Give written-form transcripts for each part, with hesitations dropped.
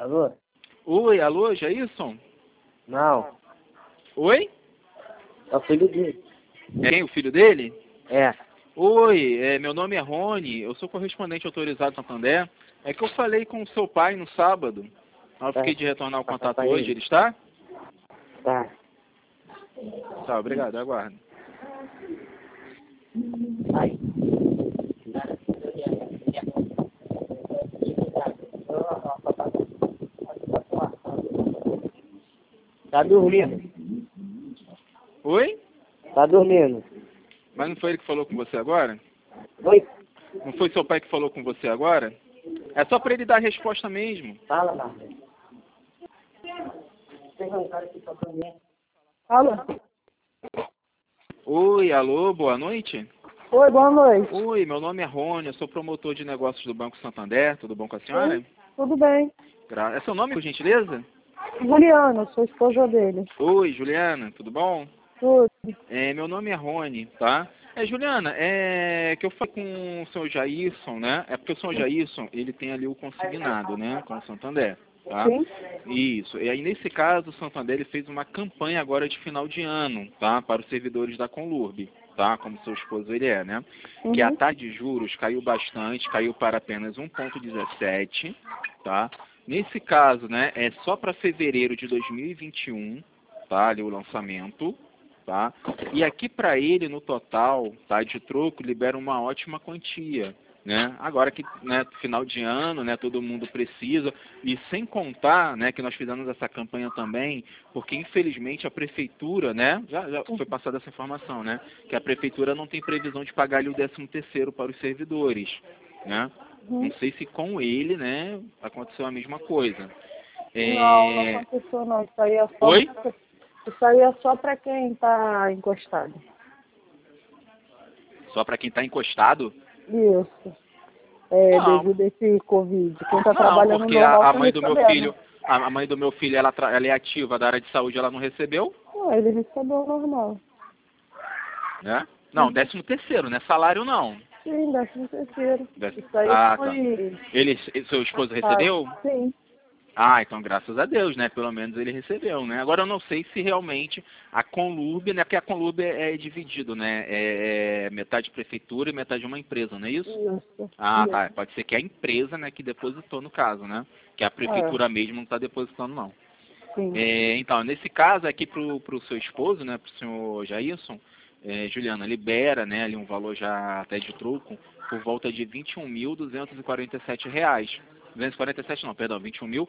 Alô? Oi, alô, Jailson? Não, Oi? é o filho dele. É quem, o filho dele? É. Oi, meu nome é Rony, eu sou correspondente autorizado do Santander. É que eu falei com o seu pai no sábado. Eu fiquei de retornar o contato hoje, ele está? Tá. Tá, obrigado, aguardo. Aí. Tá dormindo. Oi? Tá dormindo. Mas não foi ele que falou com você agora? Oi? Não foi seu pai que falou com você agora? É só pra ele dar a resposta mesmo. Fala, Marcos. Tem um cara aqui tocando bem. Fala. Oi, alô, boa noite. Oi, boa noite. Oi, meu nome é Rony, eu sou promotor de negócios do Banco Santander, tudo bom com a senhora? Sim, tudo bem. É seu nome, por gentileza? Juliana, sou esposa dele. Oi, Juliana, tudo bom? Tudo. Meu nome é Rony, tá? Juliana, que eu falei com o senhor Jailson, né? É porque o senhor Jailson, ele tem ali o consignado, né? Com o Santander, tá? Sim. Isso. E aí, nesse caso, o Santander, ele fez uma campanha agora de final de ano, tá? Para os servidores da Conlurb, tá? Como seu esposo ele é, né? Que a taxa de juros caiu bastante, caiu para apenas 1,17, tá? Nesse caso, né? É só para fevereiro de 2021, tá? Ali o lançamento. Tá? E aqui para ele, no total, tá, de troco, libera uma ótima quantia, né? Agora que, né, final de ano, né, todo mundo precisa, e sem contar, né, que nós fizemos essa campanha também, porque infelizmente a prefeitura, né, já foi passada essa informação, né, que a prefeitura não tem previsão de pagar ali o 13º para os servidores, né? Não sei se com ele, né, aconteceu a mesma coisa. Não aconteceu não. Isso aí é só Oi? Isso aí é só para quem está encostado. Só para quem está encostado? Isso. Não. Devido a esse Covid. Quem está Não, trabalhando porque normal a tá mãe do meu recebendo. filho, a mãe do meu filho, ela é ativa da área de saúde, ela não recebeu, Não, ele recebeu normal. né? Não, 13º, né? Salário não. Sim, 13º. Isso aí foi... Tá. Seu esposo recebeu? Sim. Ah, então graças a Deus, né? Pelo menos ele recebeu, né? Agora eu não sei se realmente a Conlurb, né? Porque a Conlurb é dividido, né? É metade prefeitura e metade uma empresa, não é isso? Isso. Ah, Isso. tá. Pode ser que a empresa, né, que depositou no caso, né? Que a prefeitura mesmo não está depositando, não. Sim. Então, nesse caso aqui pro seu esposo, né, pro senhor Jailson, Juliana, libera, né, ali um valor já até de troco por volta de R$ 21.247. 247 não, perdão,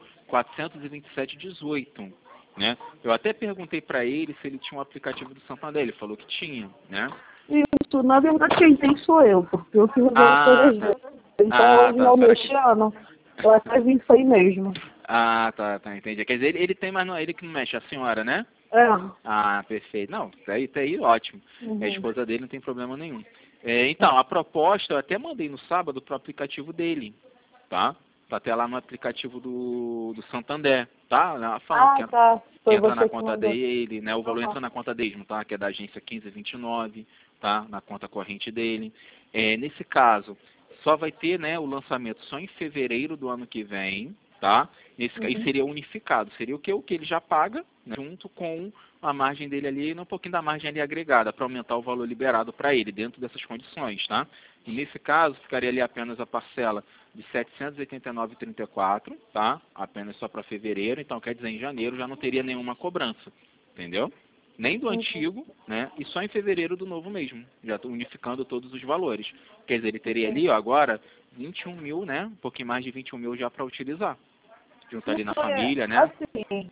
21.427,18, né? Eu até perguntei para ele se ele tinha um aplicativo do Santander, ele falou que tinha, né? Isso, na verdade quem tem sou eu, porque eu fiz Tá. Então, Tá. não mexendo, eu até vim isso aí mesmo. Tá, entendi. Quer dizer, ele tem, mas não é ele que não mexe, a senhora, né? É. Ah, perfeito. Não, tá aí ótimo. A esposa dele não tem problema nenhum. Então, a proposta eu até mandei no sábado pro aplicativo dele, tá? Tá até lá no aplicativo do Santander, tá? Falando Tá. que entra na conta dele, né? O valor entra na conta dele, tá? Que é da agência 1529, tá? Na conta corrente dele. Nesse caso, só vai ter, né, o lançamento só em fevereiro do ano que vem, tá? Aí seria unificado, seria o que ele já paga, né, junto com a margem dele ali, um pouquinho da margem ali agregada, para aumentar o valor liberado para ele, dentro dessas condições, tá? E nesse caso, ficaria ali apenas a parcela de R$ 789,34, tá? Apenas só para fevereiro, então quer dizer, em janeiro já não teria nenhuma cobrança, entendeu? Nem do antigo, né? E só em fevereiro do novo mesmo, já unificando todos os valores. Quer dizer, ele teria ali, ó, agora 21 mil, né? Um pouquinho mais de 21 mil já para utilizar. Junto ali na família, né? Assim,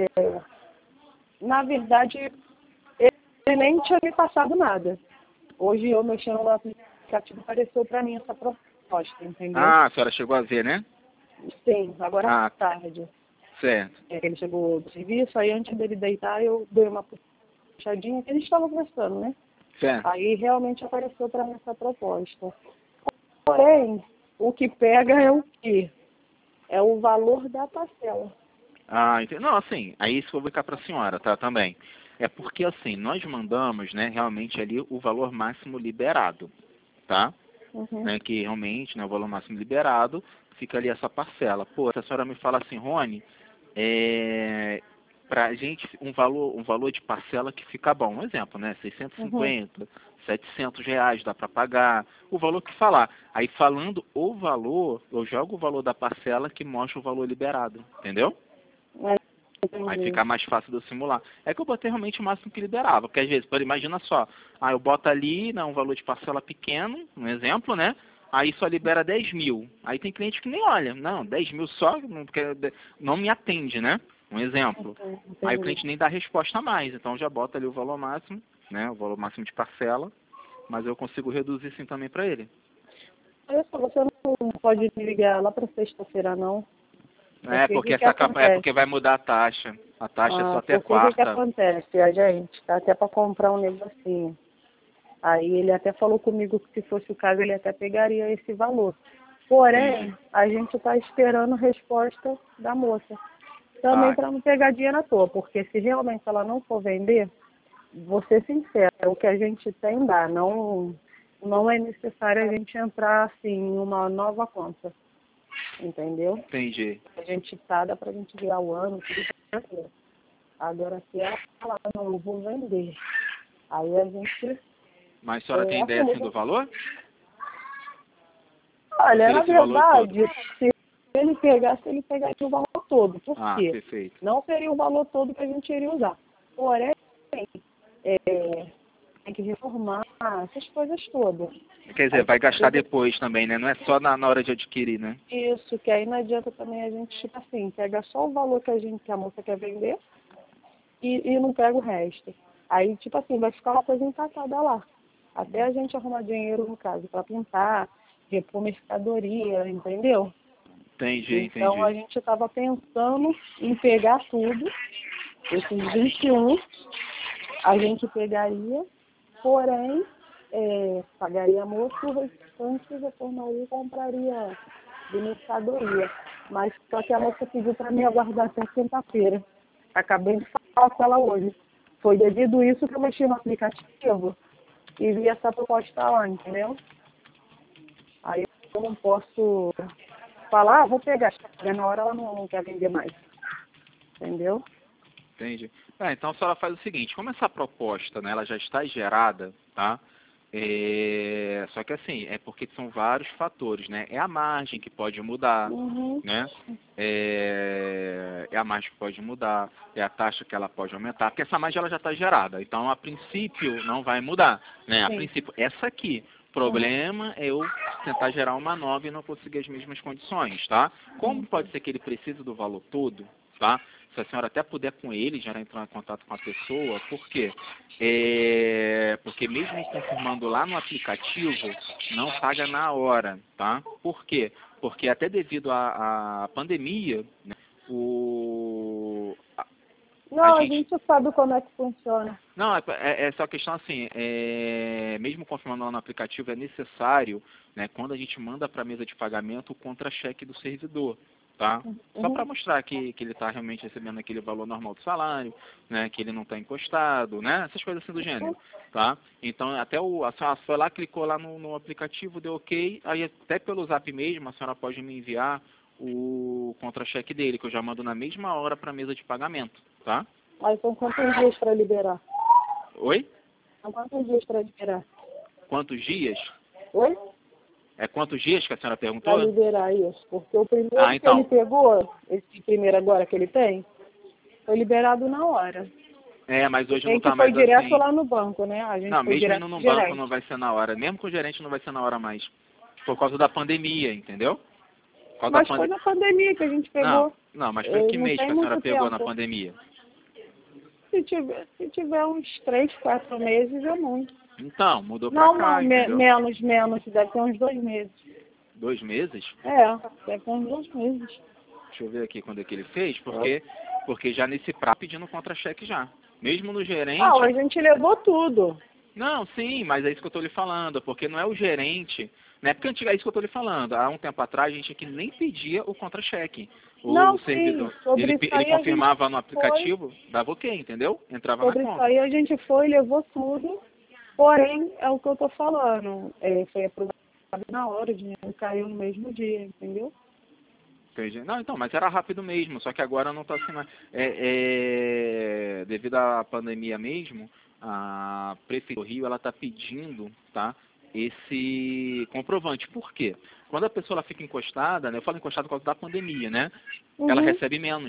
na verdade, ele nem tinha me passado nada. Hoje eu mexendo no aplicativo, apareceu para mim essa proposta, entendeu? Ah, a senhora chegou a ver, né? Sim, agora à tarde. Certo. Ele chegou do serviço, aí antes dele deitar eu dei uma puxadinha, que eles estavam conversando, né? Certo. Aí realmente apareceu para mim essa proposta. Porém, o que pega é o quê? É o valor da parcela. Ah, entendi. Não, assim, aí isso eu vou ficar para a senhora, tá, também. É porque, assim, nós mandamos, né, realmente ali o valor máximo liberado, tá? né, que realmente, né, o valor máximo liberado, fica ali essa parcela. Pô, se a senhora me fala assim, Rony, pra gente um valor de parcela que fica bom, um exemplo, né, 650, 700 reais dá para pagar, o valor que falar. Aí falando o valor, eu jogo o valor da parcela que mostra o valor liberado, entendeu? Aí fica mais fácil de eu simular. É que eu botei realmente o máximo que liberava, porque às vezes, imagina só, eu boto ali, né, um valor de parcela pequeno, um exemplo, né? Aí só libera 10 mil. Aí tem cliente que nem olha, não, 10 mil só, não me atende, né? Um exemplo. Aí o cliente nem dá resposta a mais, então já bota ali o valor máximo, né? O valor máximo de parcela, mas eu consigo reduzir sim também para ele. Olha só, você não pode me ligar lá para sexta-feira, não. Porque vai mudar a taxa. A taxa é só até porque quarta. O que acontece? A gente tá até para comprar um negocinho. Aí ele até falou comigo que se fosse o caso ele até pegaria esse valor. Porém, a gente está esperando a resposta da moça. Também para não pegar dinheiro à toa, porque se realmente ela não for vender, vou ser sincera, o que a gente tem dá. Não é necessário a gente entrar assim em uma nova conta. Entendeu? Entendi. A gente dá pra gente virar o ano, tudo tranquilo. Agora, se ela falar, não, eu vou vender, aí a gente... Mas a senhora tem ideia assim do valor? Olha, na verdade, se ele pegaria o valor todo. Por quê? Perfeito. Não seria o valor todo que a gente iria usar. Porém, tem que reformar essas coisas todas. Quer dizer, vai gastar depois também, né? Não é só na hora de adquirir, né? Isso, que aí não adianta também a gente, tipo assim, pega só o valor que a moça quer vender e não pega o resto. Aí, tipo assim, vai ficar uma coisa empatada lá. Até a gente arrumar dinheiro, no caso, para pintar, repor mercadoria, entendeu? Entendi. Então a gente estava pensando em pegar tudo, esses 21, a gente pegaria, porém, pagaria a moça e o restante retornaria e compraria de mercadoria. Mas só que a moça pediu para me aguardar até quinta-feira. Acabei de falar com ela hoje. Foi devido a isso que eu mexi no aplicativo e vi essa proposta lá, entendeu? Aí eu não posso falar, vou pegar. Na hora ela não quer vender mais. Entendeu? Entendi. Então a senhora faz o seguinte, como essa proposta, né, ela já está gerada, tá? Só que assim, é porque são vários fatores, né? É a margem que pode mudar, né? É a margem que pode mudar, é a taxa que ela pode aumentar, porque essa margem ela já está gerada, então a princípio não vai mudar, né? A princípio, essa aqui, o problema é eu tentar gerar uma nova e não conseguir as mesmas condições, tá? Como pode ser que ele precise do valor todo, tá? Se a senhora até puder com ele já entrar em contato com a pessoa, por quê? Porque mesmo confirmando lá no aplicativo, não paga na hora, tá? Por quê? Porque até devido à pandemia, né, a gente sabe como é que funciona. Não, é só questão assim, mesmo confirmando lá no aplicativo, é necessário, né, quando a gente manda para a mesa de pagamento, o contra-cheque do servidor. Tá? Só para mostrar que ele está realmente recebendo aquele valor normal do salário, né? Que ele não está encostado, né? Essas coisas assim do gênero, tá? Então, até a senhora foi lá, clicou lá no aplicativo, deu ok, aí até pelo Zap mesmo, a senhora pode me enviar o contra-cheque dele, que eu já mando na mesma hora para a mesa de pagamento, tá? Aí são quantos dias para liberar? Oi? São quantos dias para liberar? Quantos dias? Oi? É quantos dias que a senhora perguntou? Para liberar isso. Porque o primeiro que ele pegou, esse primeiro agora que ele tem, foi liberado na hora. Mas hoje não está mais assim. Foi direto lá no banco, né? A gente não, foi mesmo direto indo no gerente. banco não vai ser na hora. Mesmo com o gerente não vai ser na hora mais. Por causa da pandemia, entendeu? Mas foi na pandemia que a gente pegou. Não, mas foi que mês que a senhora pegou na pandemia? Se tiver uns 3, 4 meses, é muito. Então, mudou pra cá, entendeu? Menos, deve ter uns 2 meses. 2 meses? Deve ter uns 2 meses. Deixa eu ver aqui quando é que ele fez, porque já nesse prazo pedindo contra-cheque já. Mesmo no gerente... Não, a gente levou tudo. Não, sim, mas é isso que eu estou lhe falando, porque não é o gerente, né? Porque é isso que eu estou lhe falando. Há um tempo atrás a gente aqui nem pedia o contra-cheque. O servidor, ele confirmava no aplicativo, dava ok, entendeu? Entrava na conta. Sobre isso aí a gente foi, levou tudo, porém, é o que eu estou falando. Foi aprovado sabe na hora, o dinheiro caiu no mesmo dia, entendeu? Entendi. Não, então, mas era rápido mesmo, só que agora não está assim mais. Devido à pandemia mesmo, a Prefeitura do Rio ela está pedindo, tá, esse comprovante. Por quê? Quando a pessoa ela fica encostada, né, eu falo encostada por causa da pandemia, né? Ela recebe menos.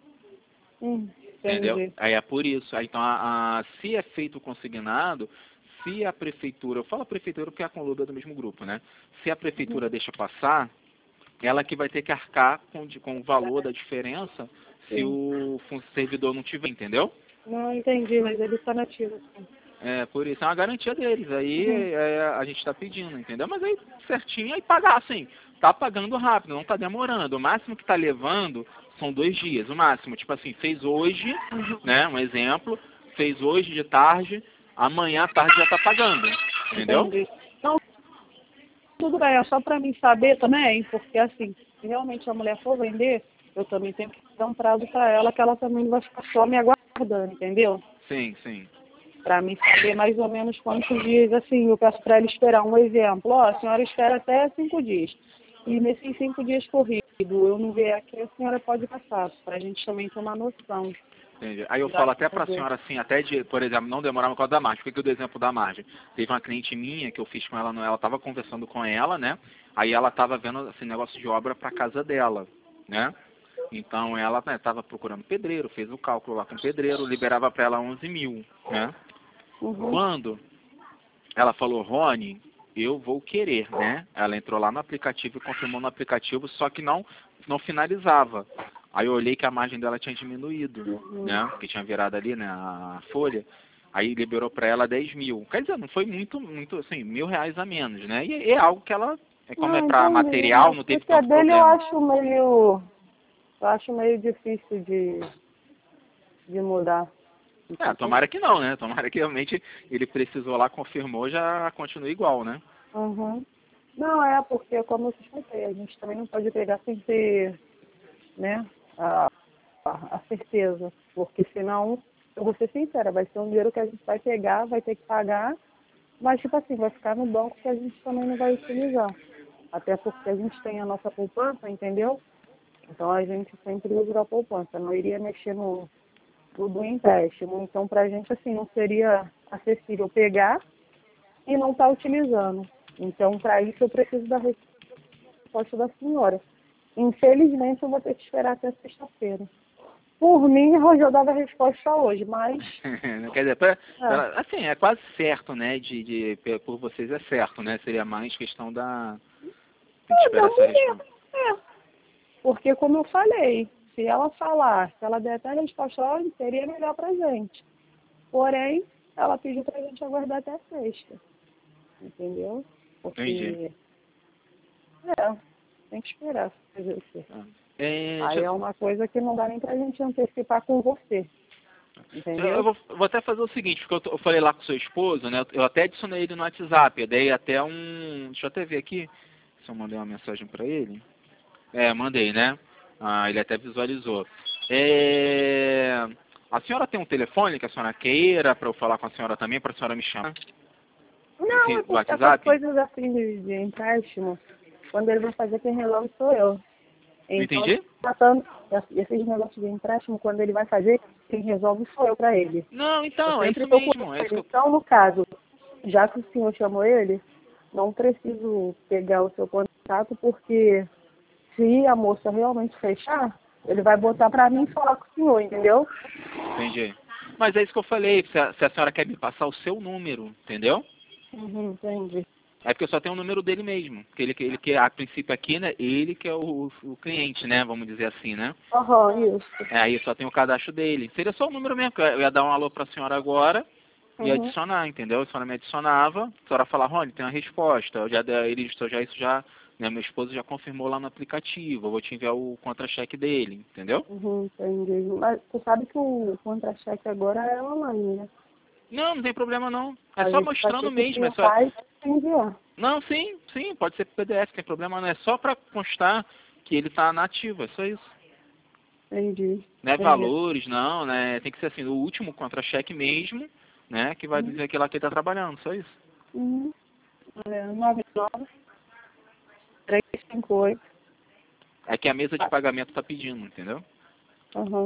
Entendeu? Entendi. Aí é por isso. Aí, então, se é feito consignado, se a prefeitura, eu falo a prefeitura porque a Conlúbia é do mesmo grupo, né? Se a prefeitura deixa passar, ela que vai ter que arcar com o valor da diferença se o servidor não tiver, entendeu? Não entendi, mas ele está nativo. Assim. É, por isso é uma garantia deles. Aí a gente está pedindo, entendeu? Mas aí certinho, aí pagar, assim, tá pagando rápido, não tá demorando. O máximo que tá levando são 2 dias, o máximo. Tipo assim, fez hoje, né, um exemplo, fez hoje de tarde, amanhã à tarde já tá pagando, entendeu? Entendi. Não, tudo bem, é só para mim saber também, porque assim, se realmente a mulher for vender, eu também tenho que dar um prazo para ela, que ela também não vai ficar só me aguardando, entendeu? Sim, sim. Para mim saber mais ou menos quantos dias, assim, eu peço para ela esperar. Um exemplo, ó, a senhora espera até 5 dias. E nesses 5 dias corridos, eu não ver aqui, a senhora pode passar, para a gente também ter uma noção. Entendi. Aí eu falo até para a senhora assim, até de, por exemplo, não demorar por causa da margem. Por que eu dou exemplo da margem? Teve uma cliente minha que eu fiz com ela, ela estava conversando com ela, né? Aí ela estava vendo esse negócio de obra para casa dela, né? Então ela estava procurando pedreiro, fez o cálculo lá com o pedreiro, liberava para ela 11 mil, né? Quando ela falou, Rony, eu vou querer, né? Ela entrou lá no aplicativo e confirmou no aplicativo, só que não finalizava. Aí eu olhei que a margem dela tinha diminuído, né? Porque tinha virado ali, né, a folha. Aí liberou para ela 10 mil. Quer dizer, não foi muito, assim, R$ 1.000 a menos, né? E é algo que ela, como é para material, não teve tanto dele problema. eu acho meio difícil de mudar. Tomara que não, né? Tomara que realmente ele precisou lá, confirmou, já continue igual, né? Não, porque como eu te expliquei, a gente também não pode pegar sem ter, né, a certeza. Porque senão, eu vou ser sincera, vai ser um dinheiro que a gente vai pegar, vai ter que pagar, mas tipo assim, vai ficar no banco que a gente também não vai utilizar. Até porque a gente tem a nossa poupança, entendeu? Então a gente sempre usa a poupança, não iria mexer no do empréstimo. Então pra gente assim não seria acessível pegar e não estar utilizando. Então para isso eu preciso da resposta da senhora. Infelizmente eu vou ter que esperar até sexta-feira. Por mim, eu dava a resposta hoje, mas... Quer dizer, assim, é quase certo, né? Por vocês é certo, né? Seria mais questão da... Tem que esperar essa resposta. Porque, como eu falei, se ela falar, se ela der até a resposta hoje, seria melhor pra gente. Porém, ela pediu pra gente aguardar até sexta. Entendeu? Porque... Entendi. Tem que esperar fazer o quê? Aí deixa... é uma coisa que não dá nem pra gente antecipar com você. Entendeu? Eu vou até fazer o seguinte, porque eu falei lá com o seu esposo, né? Eu até adicionei ele no WhatsApp, eu dei até deixa eu até ver aqui, se eu mandei uma mensagem para ele. Mandei, né? Ele até visualizou. A senhora tem um telefone que a senhora queira para eu falar com a senhora também, para a senhora me chamar? Não, é porque essas coisas assim de empréstimo, quando ele vai fazer, quem resolve sou eu. Então, entendi? Esses negócios de empréstimo, quando ele vai fazer, quem resolve sou eu para ele. Não, então, é isso mesmo. Então, no caso, já que o senhor chamou ele, não preciso pegar o seu contato, porque se a moça realmente fechar, ele vai botar para mim e falar com o senhor, entendeu? Entendi. Mas é isso que eu falei, se a senhora quer me passar o seu número, entendeu? Entendi. É porque eu só tenho o número dele mesmo. Porque ele que a princípio aqui, né? Ele que é o cliente, né? Vamos dizer assim, né? Isso. Aí eu só tenho o cadastro dele. Seria só o número mesmo. Eu ia dar um alô pra senhora agora e adicionar, entendeu? A senhora me adicionava, a senhora falar, Rony, tem uma resposta. Isso já, né, meu esposo já confirmou lá no aplicativo. Eu vou te enviar o contra-cheque dele, entendeu? Entendi. Mas você sabe que o contra-cheque agora é online, né? Não tem problema não. É só mostrando mesmo. Não, sim, pode ser PDF, tem problema não. É só para constar que ele está nativo, é só isso. Entendi. Não é valores, não, né? Tem que ser assim, o último contra-cheque mesmo, né? Que vai dizer que lá que ele está trabalhando, só isso. 99. 358. É que a mesa de pagamento tá pedindo, entendeu? Uhum.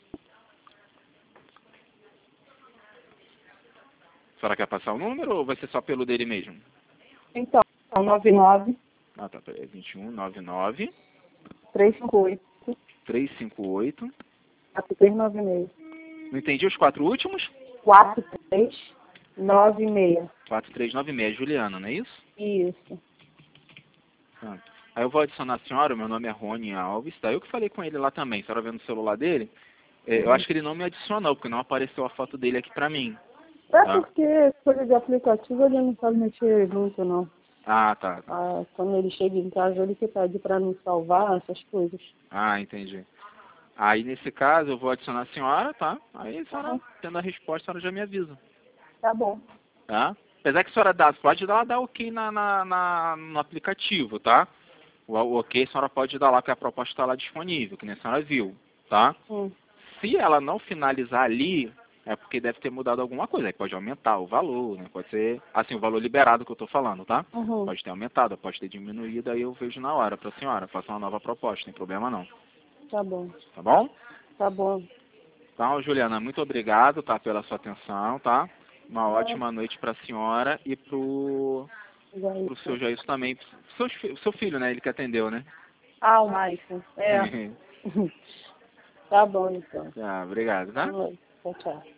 A senhora quer passar o número ou vai ser só pelo dele mesmo? Então, 99 Ah, tá, peraí, 21 99 358 358. 4396. Não entendi os 4 últimos? 4396. 4396, Juliana, não é isso? Isso. Ah. Aí eu vou adicionar a senhora, meu nome é Rony Alves, tá? Eu que falei com ele lá também, a senhora vendo o celular dele, eu acho que ele não me adicionou, porque não apareceu a foto dele aqui pra mim. É Tá. porque coisa de aplicativo ele não sabe mexer muito, não. Ah, tá. Ah, quando ele chega em casa, ele que pede pra não salvar essas coisas. Ah, entendi. Aí nesse caso eu vou adicionar a senhora, tá? Aí a senhora, tendo a resposta, a senhora já me avisa. Tá bom. Tá? Apesar que a senhora pode dar ok no aplicativo, tá? O ok a senhora pode dar lá, que a proposta está lá disponível, que nem a senhora viu, tá? Se ela não finalizar ali, é porque deve ter mudado alguma coisa. Aí pode aumentar o valor, né? Pode ser, assim, o valor liberado que eu estou falando, tá? Uhum. Pode ter aumentado, pode ter diminuído, aí eu vejo na hora para a senhora. Faça uma nova proposta, não tem problema não. Tá bom. Tá bom? Tá bom. Então, Juliana, muito obrigado, tá? Pela sua atenção, tá? Uma ótima noite para a senhora e pro seu Jair também. Seu filho, né? Ele que atendeu, né? Ah, o Maicon. É. Tá bom, então. Tá, obrigado, tá? Boa noite. Tchau, tchau.